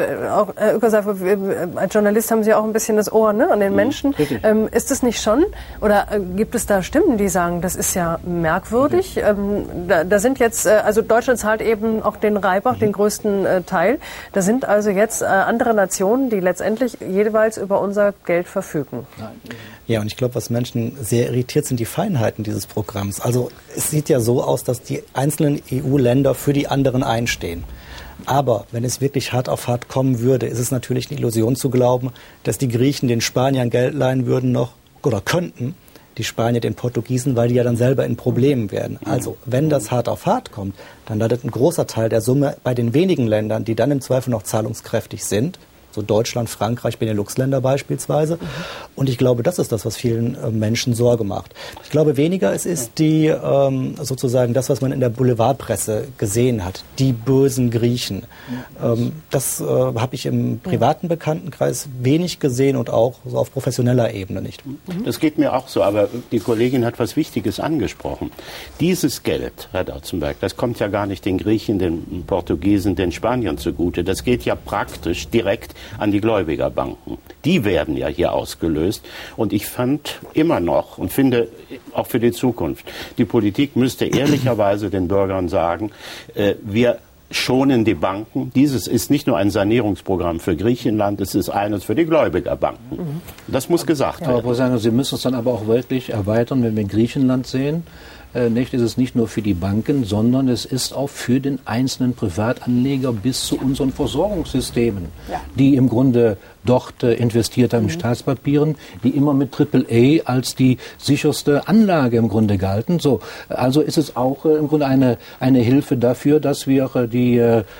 als Journalist haben Sie auch ein bisschen das Ohr an den Menschen. Ist es nicht schon? Oder gibt es da Stimmen, die sagen, das ist ja merkwürdig? Da sind jetzt, also Deutschland zahlt eben auch den Reibach, den größten Teil. Da sind also jetzt andere Nationen, die letztendlich jeweils über unser Geld verfügen. Ja, und ich glaube, was Menschen sehr irritiert, sind die Feinheiten dieses Programms. Also es sieht ja so aus, dass die einzelnen EU-Länder für die anderen einstehen. Aber wenn es wirklich hart auf hart kommen würde, ist es natürlich eine Illusion zu glauben, dass die Griechen den Spaniern Geld leihen würden noch oder könnten, die Spanier den Portugiesen, weil die ja dann selber in Problemen werden. Also wenn das hart auf hart kommt, dann landet ein großer Teil der Summe bei den wenigen Ländern, die dann im Zweifel noch zahlungskräftig sind. so Deutschland, Frankreich, Benelux-Länder beispielsweise. Und ich glaube, das ist das, was vielen Menschen Sorge macht. Ich glaube weniger, es ist die sozusagen das, was man in der Boulevardpresse gesehen hat, die bösen Griechen. Das habe ich im privaten Bekanntenkreis wenig gesehen und auch so auf professioneller Ebene nicht. Das geht mir auch so, aber die Kollegin hat was Wichtiges angesprochen. Dieses Geld, Herr Dautzenberg, das kommt ja gar nicht den Griechen, den Portugiesen, den Spaniern zugute. Das geht ja praktisch direkt an die Gläubigerbanken. Die werden ja hier ausgelöst. Und ich fand immer noch und finde auch für die Zukunft, die Politik müsste ehrlicherweise den Bürgern sagen, wir schonen die Banken. Dieses ist nicht nur ein Sanierungsprogramm für Griechenland, es ist eines für die Gläubigerbanken. Das muss gesagt werden. Aber Frau Sanger, Sie müssen es dann aber auch wirklich erweitern, wenn wir Griechenland sehen. Ist es nicht nur für die Banken, sondern es ist auch für den einzelnen Privatanleger bis zu unseren Versorgungssystemen, die im Grunde dort investiert haben in Staatspapieren, die immer mit AAA als die sicherste Anlage im Grunde galten. So, also ist es auch im Grunde eine Hilfe dafür, dass wir die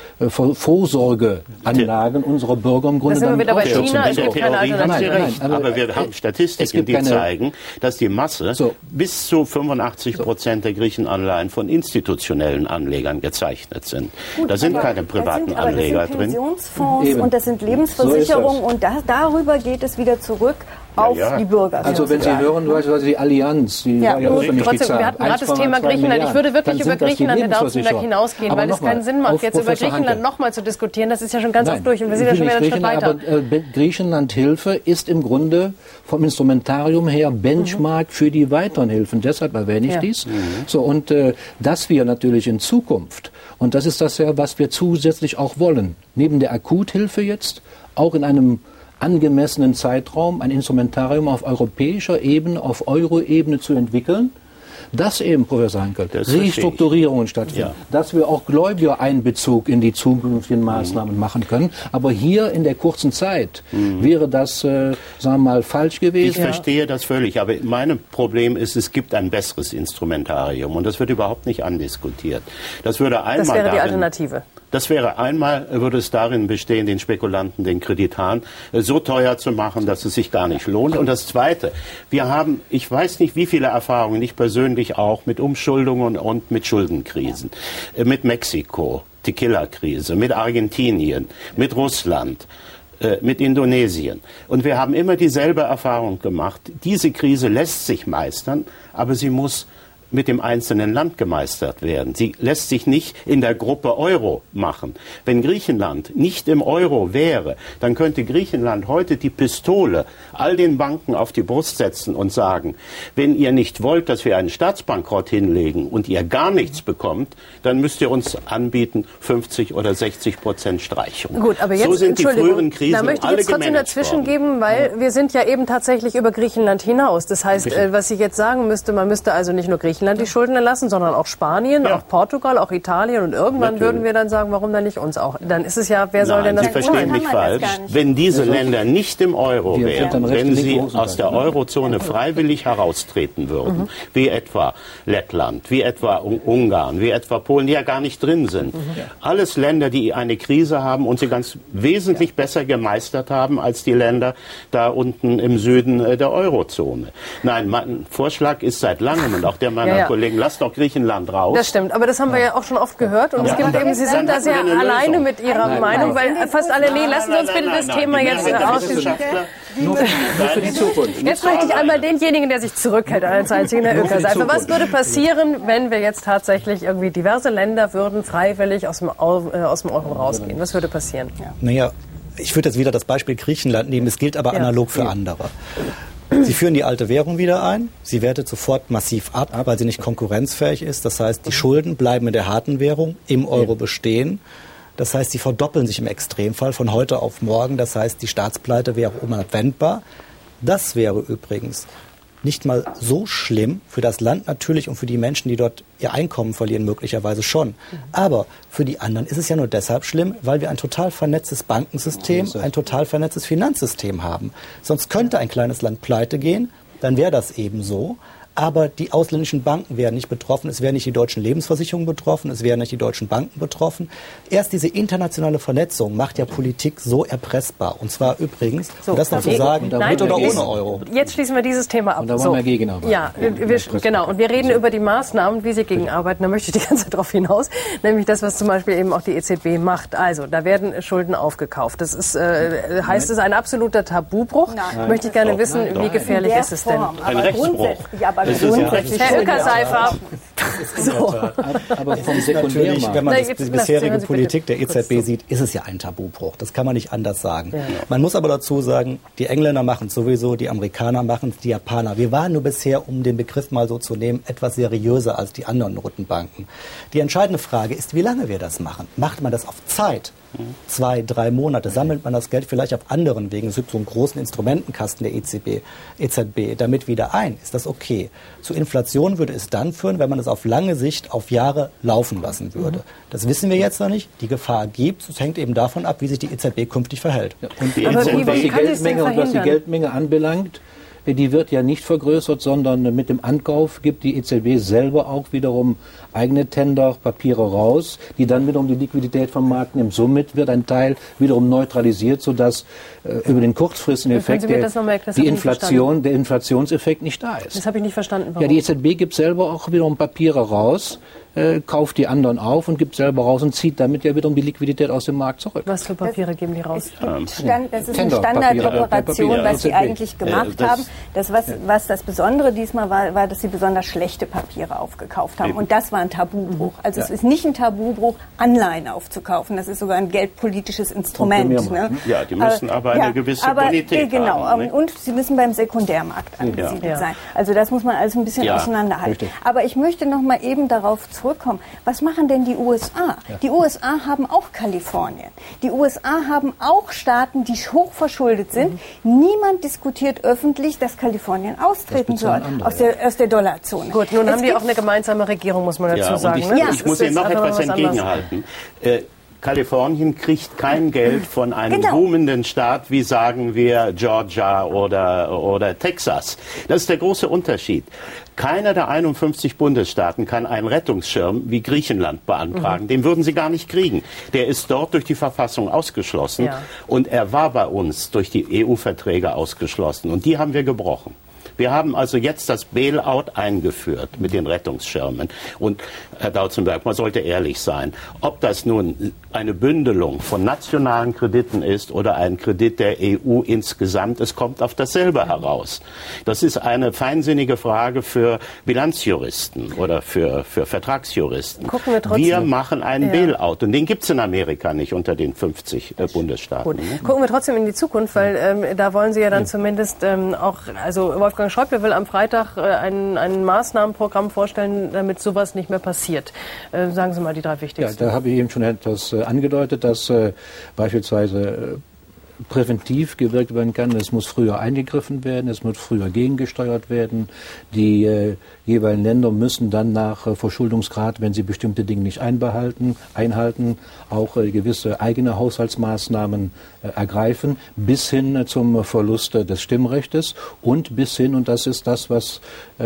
Vorsorgeanlagen unserer Bürger im Grunde dann wieder bei China, es gibt keine Alternative. Aber wir haben Statistiken, die zeigen, dass die Masse bis zu 85% der Griechenanleihen von institutionellen Anlegern gezeichnet sind. Gut, da sind keine privaten Anleger drin. Das sind Pensionsfonds und das sind Lebensversicherungen und darüber geht es wieder zurück auf die Bürger. Also wenn Sie hören, beispielsweise die Allianz, die war ja trotzdem, wir hatten gerade das Thema Griechenland. Ich würde wirklich über Griechenland in Dautzenberg hinausgehen, weil es keinen Sinn macht, jetzt über Griechenland nochmal zu diskutieren. Das ist ja schon ganz oft durch und wir sind ja schon wieder einen Schritt weiter. Aber Griechenland-Hilfe ist im Grunde vom Instrumentarium her Benchmark für die weiteren Hilfen. Deshalb erwähne ich dies. So, und dass wir natürlich in Zukunft, und das ist das ja, was wir zusätzlich auch wollen, neben der Akuthilfe jetzt, auch in einem angemessenen Zeitraum ein Instrumentarium auf europäischer Ebene, auf Euro-Ebene zu entwickeln, dass eben, Professor Hankel, Restrukturierungen stattfinden, dass wir auch Gläubigereinbezug in die zukünftigen Maßnahmen machen können. Aber hier in der kurzen Zeit wäre das, sagen wir mal, falsch gewesen. Ich verstehe das völlig, aber mein Problem ist, es gibt ein besseres Instrumentarium und das wird überhaupt nicht andiskutiert. Das wäre die Alternative. Das wäre einmal, würde es darin bestehen, den Spekulanten, den Kreditaren so teuer zu machen, dass es sich gar nicht lohnt. Und das Zweite, wir haben, ich weiß nicht, wie viele Erfahrungen, ich persönlich auch, mit Umschuldungen und mit Schuldenkrisen, mit Mexiko, Tequila-Krise, mit Argentinien, mit Russland, mit Indonesien. Und wir haben immer dieselbe Erfahrung gemacht. Diese Krise lässt sich meistern, aber sie muss mit dem einzelnen Land gemeistert werden. Sie lässt sich nicht in der Gruppe Euro machen. Wenn Griechenland nicht im Euro wäre, dann könnte Griechenland heute die Pistole all den Banken auf die Brust setzen und sagen, wenn ihr nicht wollt, dass wir einen Staatsbankrott hinlegen und ihr gar nichts bekommt, dann müsst ihr uns anbieten 50 oder 60% Streichung. Gut, aber jetzt, so sind die früheren Krisen da möchte ich jetzt trotzdem dazwischen geben, weil wir sind ja eben tatsächlich über Griechenland hinaus. Das heißt, was ich jetzt sagen müsste, man müsste also nicht nur Griechenland die Schulden erlassen, sondern auch Spanien, auch Portugal, auch Italien und irgendwann würden wir dann sagen, warum dann nicht uns auch? Dann ist es ja, wer soll denn das tun? Sie verstehen mich falsch. Wenn diese Länder nicht im Euro wären, wenn sie aus der Eurozone freiwillig heraustreten würden, wie etwa Lettland, wie etwa Ungarn, wie etwa Polen, die ja gar nicht drin sind. Alles Länder, die eine Krise haben und sie ganz wesentlich besser gemeistert haben als die Länder da unten im Süden der Eurozone. Nein, mein Vorschlag ist seit langem und auch der meiner Kollegen, lasst doch Griechenland raus. Das stimmt, aber das haben wir ja auch schon oft gehört und es gibt eben, Sie sind da sehr alleine mit Ihrer Meinung, weil fast alle, lassen Sie uns bitte das Thema jetzt ausschließen. Nur für die Zukunft. Jetzt möchte ich einmal denjenigen, der sich zurückhält, als einzigen Herr Oeker. Was würde passieren, wenn wir jetzt tatsächlich irgendwie diverse Länder würden freiwillig aus dem Euro rausgehen? Was würde passieren? Naja, ich würde jetzt wieder das Beispiel Griechenland nehmen, es gilt aber analog für andere. Sie führen die alte Währung wieder ein, sie wertet sofort massiv ab, weil sie nicht konkurrenzfähig ist. Das heißt, die Schulden bleiben in der harten Währung im Euro bestehen. Das heißt, sie verdoppeln sich im Extremfall von heute auf morgen. Das heißt, die Staatspleite wäre unabwendbar. Das wäre übrigens nicht mal so schlimm für das Land natürlich und für die Menschen, die dort ihr Einkommen verlieren, möglicherweise schon. Aber für die anderen ist es ja nur deshalb schlimm, weil wir ein total vernetztes Bankensystem, ein total vernetztes Finanzsystem haben. Sonst könnte ein kleines Land pleite gehen, dann wäre das eben so. Aber die ausländischen Banken wären nicht betroffen, es wären nicht die deutschen Lebensversicherungen betroffen, es wären nicht die deutschen Banken betroffen. Erst diese internationale Vernetzung macht ja Politik so erpressbar. Und zwar übrigens, um das noch zu sagen, mit oder ohne Euro. Jetzt schließen wir dieses Thema ab. Und da wollen wir gegenarbeiten. Ja, genau. Und wir reden über die Maßnahmen, wie sie gegenarbeiten. Da möchte ich die ganze Zeit darauf hinaus. Nämlich das, was zum Beispiel eben auch die EZB macht. Also, da werden Schulden aufgekauft. Das ist, heißt es ein absoluter Tabubruch? Nein. Möchte ich gerne wissen, wie gefährlich ist es denn? Ein Rechtsbruch. Grundsätzlich Herr Uecker-Seifer. So. Aber vom Sekundärmarkt. Wenn man die bisherige Politik der EZB sieht, ist es ja ein Tabubruch. Das kann man nicht anders sagen. Ja. Man muss aber dazu sagen, die Engländer machen es sowieso, die Amerikaner machen es, die Japaner. Wir waren nur bisher, um den Begriff mal so zu nehmen, etwas seriöser als die anderen Notenbanken. Die entscheidende Frage ist, wie lange wir das machen. Macht man das auf Zeit? 2, 3 Monate, sammelt man das Geld vielleicht auf anderen Wegen, es gibt so einen großen Instrumentenkasten der EZB, damit wieder ein. Ist das okay? Zur Inflation würde es dann führen, wenn man es auf lange Sicht, auf Jahre laufen lassen würde. Das wissen wir jetzt noch nicht. Die Gefahr gibt es. hängt eben davon ab, wie sich die EZB künftig verhält. Ja, und was die Geldmenge anbelangt, die wird ja nicht vergrößert, sondern mit dem Ankauf gibt die EZB selber auch wiederum eigene Tenderpapiere raus, die dann wiederum die Liquidität vom Markt nimmt. Somit wird ein Teil wiederum neutralisiert, sodass über den kurzfristigen Effekt der Inflationseffekt nicht da ist. Das habe ich nicht verstanden. Warum? Ja, die EZB gibt selber auch wiederum Papiere raus, kauft die anderen auf und gibt selber raus und zieht damit ja wiederum die Liquidität aus dem Markt zurück. Was für Papiere geben die raus? Das ist eine Standardoperation, was sie eigentlich gemacht haben. Was das Besondere diesmal war, dass sie besonders schlechte Papiere aufgekauft haben. Und das war ein Tabubruch. Also es ist nicht ein Tabubruch, Anleihen aufzukaufen. Das ist sogar ein geldpolitisches Instrument. Ne? Ja, die müssen aber eine gewisse Bonität genau, haben. Und sie müssen beim Sekundärmarkt angesiedelt sein. Also das muss man alles ein bisschen auseinanderhalten. Richtig. Aber ich möchte noch mal eben darauf zurückkommen. Was machen denn die USA? Ja. Die USA haben auch Kalifornien. Die USA haben auch Staaten, die hochverschuldet sind. Niemand diskutiert öffentlich, dass Kalifornien austreten soll aus der Dollarzone. Gut, nun haben die auch eine gemeinsame Regierung, muss man dazu sagen. Ich muss Ihnen noch etwas entgegenhalten. Kalifornien kriegt kein Geld von einem boomenden Staat wie, sagen wir, Georgia oder Texas. Das ist der große Unterschied. Keiner der 51 Bundesstaaten kann einen Rettungsschirm wie Griechenland beantragen. Den würden sie gar nicht kriegen. Der ist dort durch die Verfassung ausgeschlossen. Ja. Und er war bei uns durch die EU-Verträge ausgeschlossen. Und die haben wir gebrochen. Wir haben also jetzt das Bailout eingeführt mit den Rettungsschirmen. Und Herr Dautzenberg, man sollte ehrlich sein, ob das nun eine Bündelung von nationalen Krediten ist oder ein Kredit der EU insgesamt, es kommt auf dasselbe heraus. Das ist eine feinsinnige Frage für Bilanzjuristen oder für Vertragsjuristen. Wir machen einen Bailout und den gibt es in Amerika nicht unter den 50 Bundesstaaten. Gut. Gucken wir trotzdem in die Zukunft, weil da wollen Sie ja dann zumindest auch, also Wolfgang Schäuble will am Freitag ein Maßnahmenprogramm vorstellen, damit sowas nicht mehr passiert. Sagen Sie mal die 3 wichtigsten. Ja, da habe ich eben schon etwas angedeutet, dass beispielsweise präventiv gewirkt werden kann. Es muss früher eingegriffen werden, es muss früher gegengesteuert werden. Die jeweiligen Länder müssen dann nach Verschuldungsgrad, wenn sie bestimmte Dinge nicht einhalten, auch gewisse eigene Haushaltsmaßnahmen ergreifen, bis hin zum Verlust des Stimmrechtes und bis hin, und das ist das, was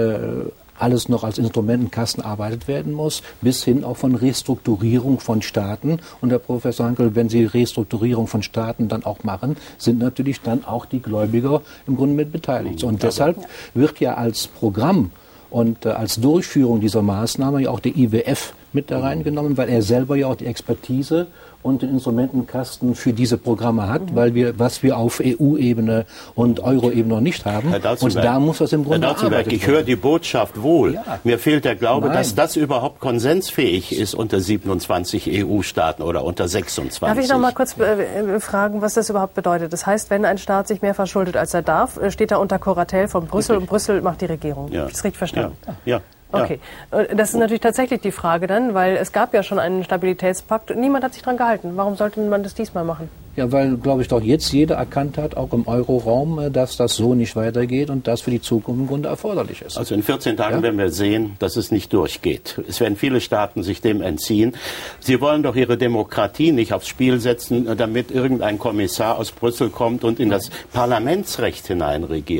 alles noch als Instrumentenkasten erarbeitet werden muss, bis hin auch von Restrukturierung von Staaten. Und Herr Professor Hankel, wenn Sie Restrukturierung von Staaten dann auch machen, sind natürlich dann auch die Gläubiger im Grunde mit beteiligt. Und deshalb wird ja als Programm und als Durchführung dieser Maßnahme ja auch der IWF mit da reingenommen, weil er selber ja auch die Expertise und den Instrumentenkasten für diese Programme hat, was wir auf EU-Ebene und Euro-Ebene noch nicht haben. Und da muss das im Grunde arbeitet werden. Ich höre die Botschaft wohl. Ja. Mir fehlt der Glaube, dass das überhaupt konsensfähig ist unter 27 EU-Staaten oder unter 26. Darf ich noch mal kurz fragen, was das überhaupt bedeutet? Das heißt, wenn ein Staat sich mehr verschuldet, als er darf, steht er unter Kuratel von Brüssel und Brüssel macht die Regierung. Ja. Habe ich das richtig verstanden? Ja. Okay, das ist natürlich tatsächlich die Frage dann, weil es gab ja schon einen Stabilitätspakt und niemand hat sich dran gehalten. Warum sollte man das diesmal machen? Ja, weil, glaube ich, doch jetzt jeder erkannt hat, auch im Euroraum, dass das so nicht weitergeht und das für die Zukunft im Grunde erforderlich ist. Also in 14 Tagen werden wir sehen, dass es nicht durchgeht. Es werden viele Staaten sich dem entziehen. Sie wollen doch ihre Demokratie nicht aufs Spiel setzen, damit irgendein Kommissar aus Brüssel kommt und in das Parlamentsrecht hineinregiert.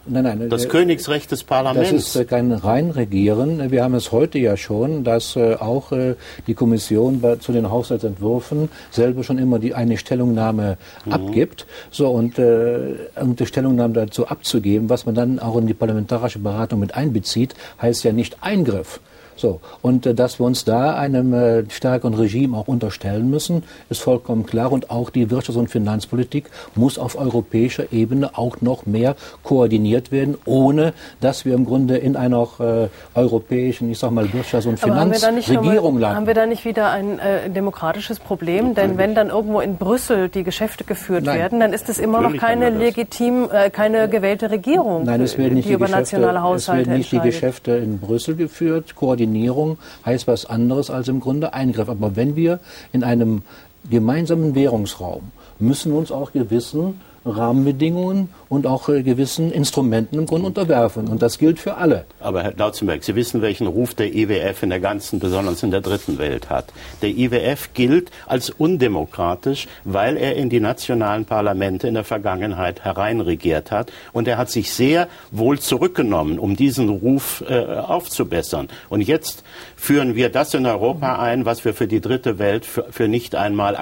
Nein, das Königsrecht des Parlaments. Das ist kein Reinregieren. Wir haben es heute ja schon, dass auch die Kommission zu den Haushaltsentwürfen selber schon immer eine Stellungnahme abgibt. So, und die Stellungnahme dazu abzugeben, was man dann auch in die parlamentarische Beratung mit einbezieht, heißt ja nicht Eingriff. So, und dass wir uns da einem stärkeren Regime auch unterstellen müssen, ist vollkommen klar. Und auch die Wirtschafts- und Finanzpolitik muss auf europäischer Ebene auch noch mehr koordiniert werden, ohne dass wir im Grunde in einer europäischen, ich sag mal, Wirtschafts- und Finanzregierung landen. Haben wir da nicht wieder ein demokratisches Problem? Denn wenn dann irgendwo in Brüssel die Geschäfte geführt werden, dann ist es immer noch keine keine gewählte Regierung, Nein, es werden nicht die über nationale Haushalte es werden nicht die Geschäfte in Brüssel geführt. Koordinierung heißt was anderes als im Grunde Eingriff. Aber wenn wir in einem gemeinsamen Währungsraum müssen wir uns auch gewissen Rahmenbedingungen und auch gewissen Instrumenten im Grunde unterwerfen. Und das gilt für alle. Aber Herr Lautzenberg, Sie wissen, welchen Ruf der IWF in der ganzen, besonders in der dritten Welt hat. Der IWF gilt als undemokratisch, weil er in die nationalen Parlamente in der Vergangenheit hereinregiert hat. Und er hat sich sehr wohl zurückgenommen, um diesen Ruf aufzubessern. Und jetzt führen wir das in Europa ein, was wir für die dritte Welt für nicht einmal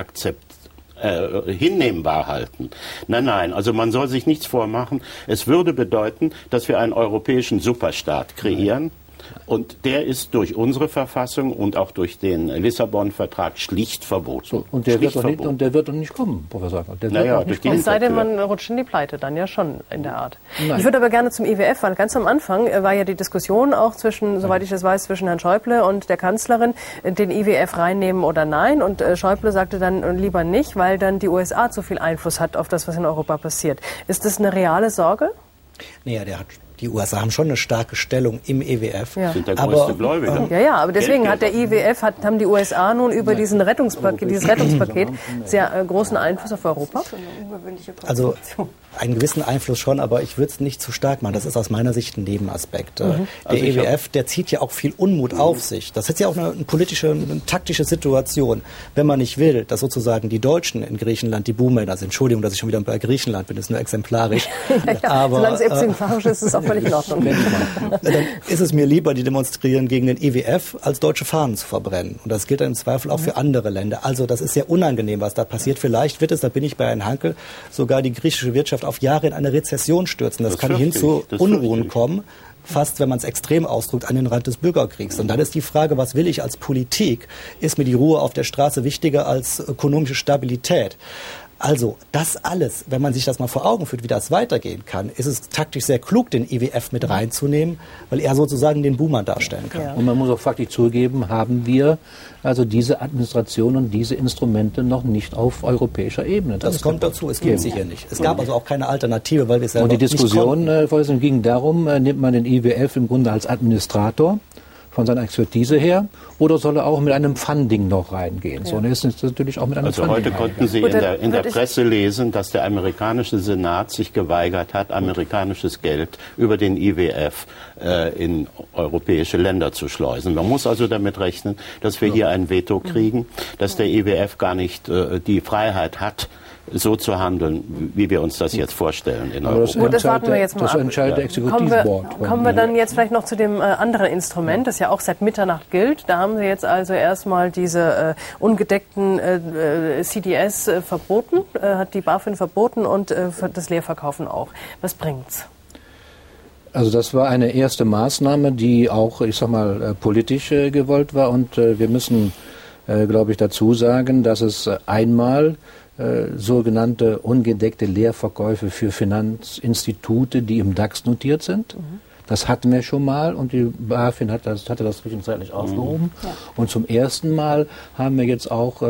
hinnehmbar halten. Nein, also man soll sich nichts vormachen. Es würde bedeuten, dass wir einen europäischen Superstaat kreieren. Und der ist durch unsere Verfassung und auch durch den Lissabon-Vertrag schlicht verboten. So, und der wird doch nicht kommen, Professor. Es sei denn, man rutscht in die Pleite, dann ja schon in der Art. Nein. Ich würde aber gerne zum IWF, weil ganz am Anfang war ja die Diskussion auch soweit ich das weiß, zwischen Herrn Schäuble und der Kanzlerin, den IWF reinnehmen oder nein. Und Schäuble sagte dann lieber nicht, weil dann die USA zu viel Einfluss hat auf das, was in Europa passiert. Ist das eine reale Sorge? Naja, die USA haben schon eine starke Stellung im IWF. Ja. Sind der größte Gläubiger. Ja, aber deswegen hat der IWF, haben die USA nun über dieses Rettungspaket sehr großen Einfluss auf Europa? Also einen gewissen Einfluss schon, aber ich würde es nicht zu stark machen. Das ist aus meiner Sicht ein Nebenaspekt. Der IWF, der zieht ja auch viel Unmut auf sich. Das ist ja auch eine taktische Situation. Wenn man nicht will, dass sozusagen die Deutschen in Griechenland die Buhmänner sind. Entschuldigung, dass ich schon wieder bei Griechenland bin, das ist nur exemplarisch. Aber, solange es exemplarisch ist, ist es auch völlig in Ordnung. Dann ist es mir lieber, die demonstrieren gegen den IWF, als deutsche Fahnen zu verbrennen. Und das gilt dann im Zweifel auch für andere Länder. Also das ist sehr unangenehm, was da passiert. Vielleicht wird es, da bin ich bei Herrn Hanke, sogar die griechische Wirtschaft auf Jahre in eine Rezession stürzen. Das kann hin zu Unruhen kommen, fast, wenn man es extrem ausdrückt, an den Rand des Bürgerkriegs. Und dann ist die Frage, was will ich als Politik? Ist mir die Ruhe auf der Straße wichtiger als ökonomische Stabilität? Also das alles, wenn man sich das mal vor Augen führt, wie das weitergehen kann, ist es taktisch sehr klug, den IWF mit reinzunehmen, weil er sozusagen den Boomer darstellen kann. Ja. Und man muss auch faktisch zugeben, haben wir also diese Administration und diese Instrumente noch nicht auf europäischer Ebene. Das kommt dazu, es gibt sie hier nicht. Es gab also auch keine Alternative, weil wir es selber nicht konnten. Und die Diskussion ging darum, nimmt man den IWF im Grunde als Administrator von seiner Expertise her, oder soll er auch mit einem Funding noch reingehen? Ja. So, und er ist natürlich auch mit einem Funding. Also heute konnten Sie in der Presse lesen, dass der amerikanische Senat sich geweigert hat, amerikanisches Geld über den IWF in europäische Länder zu schleusen. Man muss also damit rechnen, dass wir hier ein Veto kriegen, dass der IWF gar nicht die Freiheit hat, so zu handeln, wie wir uns das jetzt vorstellen in Europa. Das warten wir jetzt mal ab. Entscheidet der Exekutivboard. Kommen wir dann jetzt vielleicht noch zu dem anderen Instrument, das ja auch seit Mitternacht gilt. Da haben Sie jetzt also erstmal diese ungedeckten CDS verboten, hat die BaFin verboten und das Leerverkaufen auch. Was bringt's? Also das war eine erste Maßnahme, die auch, ich sag mal, politisch gewollt war. Und wir müssen, glaube ich, dazu sagen, dass es einmal sogenannte ungedeckte Leerverkäufe für Finanzinstitute, die im DAX notiert sind. Das hatten wir schon mal und die BaFin hatte das zwischenzeitlich aufgehoben. Ja. Und zum ersten Mal haben wir jetzt auch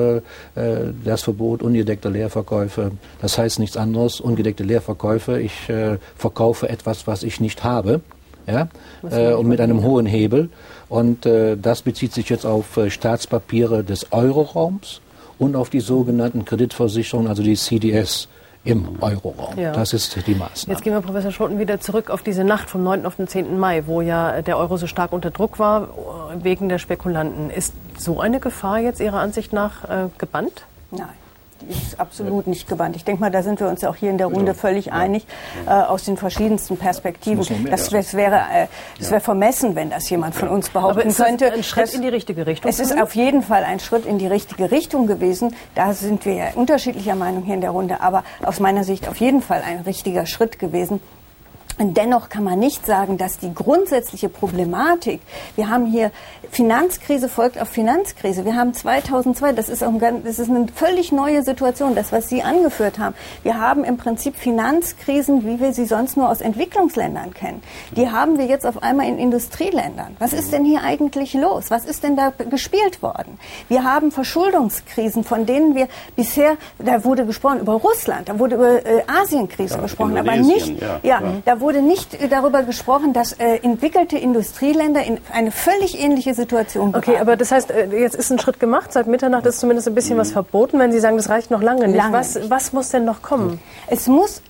das Verbot ungedeckter Leerverkäufe. Das heißt nichts anderes, ungedeckte Leerverkäufe. Ich verkaufe etwas, was ich nicht habe, ja, und mit einem hohen Hebel. Und das bezieht sich jetzt auf Staatspapiere des Euroraums und auf die sogenannten Kreditversicherungen, also die CDS im Euroraum. Ja. Das ist die Maßnahme. Jetzt gehen wir, Professor Schoten, wieder zurück auf diese Nacht vom 9. auf den 10. Mai, wo ja der Euro so stark unter Druck war wegen der Spekulanten. Ist so eine Gefahr jetzt Ihrer Ansicht nach gebannt? Nein. Die ist absolut nicht gebannt. Ich denke mal, da sind wir uns auch hier in der Runde völlig einig, aus den verschiedensten Perspektiven. Das wäre vermessen, wenn das jemand von uns behaupten könnte. Ein Schritt in die richtige Richtung? Es ist auf jeden Fall ein Schritt in die richtige Richtung gewesen. Da sind wir ja unterschiedlicher Meinung hier in der Runde, aber aus meiner Sicht auf jeden Fall ein richtiger Schritt gewesen. Und dennoch kann man nicht sagen, dass die grundsätzliche Problematik, wir haben hier Finanzkrise folgt auf Finanzkrise. Wir haben 2002, das ist eine völlig neue Situation, das, was Sie angeführt haben. Wir haben im Prinzip Finanzkrisen, wie wir sie sonst nur aus Entwicklungsländern kennen. Die haben wir jetzt auf einmal in Industrieländern. Was ist denn hier eigentlich los? Was ist denn da gespielt worden? Wir haben Verschuldungskrisen, von denen wir bisher, da wurde gesprochen über Russland, da wurde über Asienkrise gesprochen, aber nicht, da wurde nicht darüber gesprochen, dass entwickelte Industrieländer in eine völlig ähnliche Situation geraten. Okay, aber das heißt, jetzt ist ein Schritt gemacht. Seit Mitternacht ist zumindest ein bisschen was verboten. Wenn Sie sagen, das reicht noch lange nicht. Was muss denn noch kommen? Es muss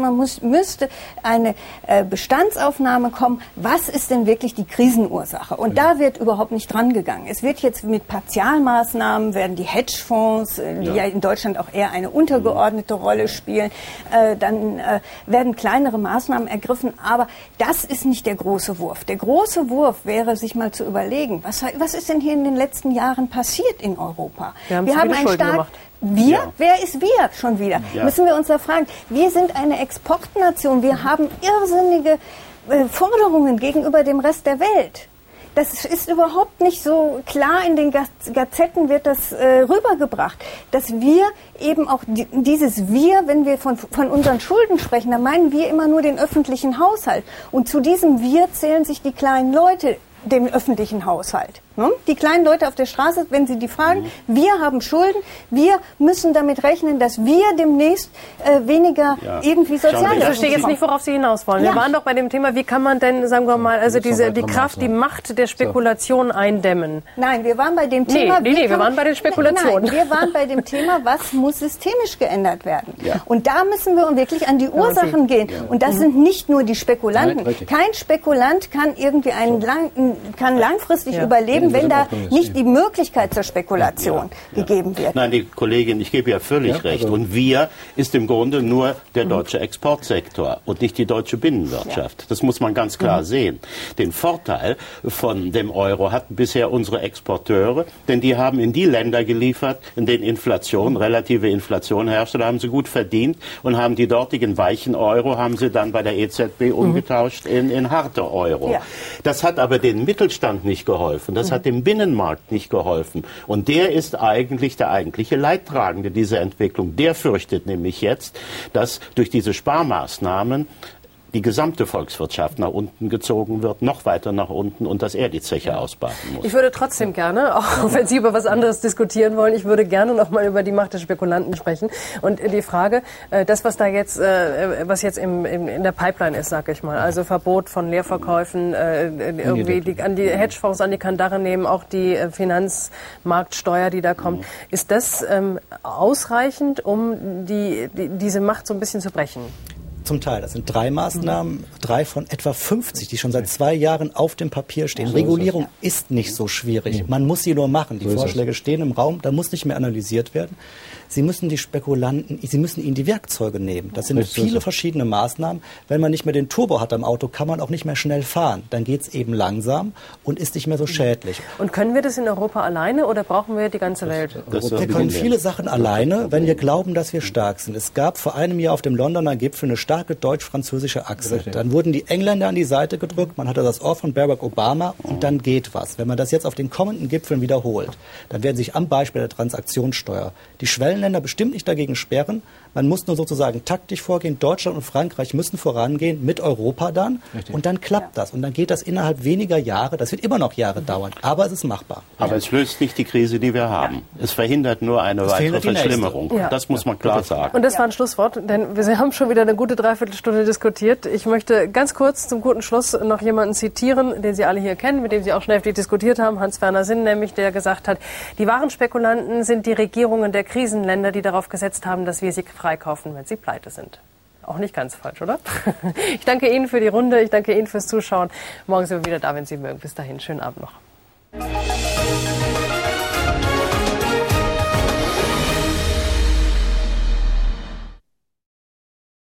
müsste eine Bestandsaufnahme kommen. Was ist denn wirklich die Krisenursache? Und da wird überhaupt nicht dran gegangen. Es wird jetzt mit Partialmaßnahmen, werden die Hedgefonds, die ja in Deutschland auch eher eine untergeordnete Rolle spielen, dann werden kleinere Maßnahmen ergriffen. Aber das ist nicht der große Wurf. Der große Wurf wäre, sich mal zu überlegen, was ist denn hier in den letzten Jahren passiert in Europa? Wir haben einen Schulden gemacht. Wir? Ja. Wer ist wir schon wieder? Ja. Müssen wir uns da fragen. Wir sind eine Exportnation. Wir haben irrsinnige Forderungen gegenüber dem Rest der Welt. Das ist überhaupt nicht so klar, in den Gazetten wird das rübergebracht, dass wir eben auch dieses Wir, wenn wir von unseren Schulden sprechen, da meinen wir immer nur den öffentlichen Haushalt. Und zu diesem Wir zählen sich die kleinen Leute, dem öffentlichen Haushalt. Die kleinen Leute auf der Straße, wenn sie die fragen, wir haben Schulden, wir müssen damit rechnen, dass wir demnächst weniger irgendwie Sozialhilfe. Ich verstehe jetzt nicht, worauf Sie hinaus wollen. Wir waren doch bei dem Thema, wie kann man denn, sagen wir mal, also die Kraft, die Macht der Spekulation eindämmen? Nein, wir waren bei dem Thema... wir waren bei den Spekulationen. Nein, wir waren bei dem Thema, was muss systemisch geändert werden? Ja. Und da müssen wir wirklich an die Ursachen gehen. Und das sind nicht nur die Spekulanten. Kein Spekulant kann irgendwie langfristig überleben, wenn da nicht die Möglichkeit zur Spekulation gegeben wird. Nein, die Kollegin, ich gebe ja völlig recht. Und wir ist im Grunde nur der deutsche Exportsektor und nicht die deutsche Binnenwirtschaft. Das muss man ganz klar sehen. Den Vorteil von dem Euro hatten bisher unsere Exporteure, denn die haben in die Länder geliefert, in denen relative Inflation herrschte. Da haben sie gut verdient und haben die dortigen weichen Euro, haben sie dann bei der EZB umgetauscht in harte Euro. Ja. Das hat aber den Mittelstand nicht geholfen. Das hat dem Binnenmarkt nicht geholfen. Und der ist eigentlich der eigentliche Leidtragende dieser Entwicklung. Der fürchtet nämlich jetzt, dass durch diese Sparmaßnahmen die gesamte Volkswirtschaft nach unten gezogen wird, noch weiter nach unten und dass er die Zeche ausbaden muss. Ich würde trotzdem gerne, auch wenn Sie über was anderes diskutieren wollen, ich würde gerne noch mal über die Macht der Spekulanten sprechen. Und die Frage, das, was da jetzt, was jetzt in der Pipeline ist, sag ich mal, also Verbot von Leerverkäufen, irgendwie an die Hedgefonds an die Kandare nehmen, auch die Finanzmarktsteuer, die da kommt. Ist das ausreichend, um diese Macht so ein bisschen zu brechen? Zum Teil. Das sind 3 Maßnahmen, 3 von etwa 50, die schon seit 2 Jahren auf dem Papier stehen. Regulierung ist nicht so schwierig. Man muss sie nur machen. Die Vorschläge stehen im Raum, da muss nicht mehr analysiert werden. Sie müssen die Spekulanten, Sie müssen ihnen die Werkzeuge nehmen. Das sind viele verschiedene Maßnahmen. Wenn man nicht mehr den Turbo hat am Auto, kann man auch nicht mehr schnell fahren. Dann geht es eben langsam und ist nicht mehr so schädlich. Und können wir das in Europa alleine oder brauchen wir die ganze Welt? Wir können viele Sachen alleine, wenn wir glauben, dass wir stark sind. Es gab vor einem Jahr auf dem Londoner Gipfel eine starke deutsch-französische Achse. Dann wurden die Engländer an die Seite gedrückt, man hatte das Ohr von Barack Obama und dann geht was. Wenn man das jetzt auf den kommenden Gipfeln wiederholt, dann werden sich am Beispiel der Transaktionssteuer die Schwellenländer bestimmt nicht dagegen sperren. Man muss nur sozusagen taktisch vorgehen. Deutschland und Frankreich müssen vorangehen, mit Europa dann. Richtig. Und dann klappt das. Und dann geht das innerhalb weniger Jahre. Das wird immer noch Jahre dauern. Aber es ist machbar. Aber es löst nicht die Krise, die wir haben. Es verhindert nur eine weitere Verschlimmerung. Ja. Das muss man klar sagen. Und das war ein Schlusswort, denn wir haben schon wieder eine gute Dreiviertelstunde diskutiert. Ich möchte ganz kurz zum guten Schluss noch jemanden zitieren, den Sie alle hier kennen, mit dem Sie auch schnell diskutiert haben, Hans-Werner Sinn, nämlich, der gesagt hat, die wahren Spekulanten sind die Regierungen der Krisenländer, die darauf gesetzt haben, dass wir sie freikaufen, wenn sie pleite sind. Auch nicht ganz falsch, oder? Ich danke Ihnen für die Runde, ich danke Ihnen fürs Zuschauen. Morgen sind wir wieder da, wenn Sie mögen. Bis dahin, schönen Abend noch.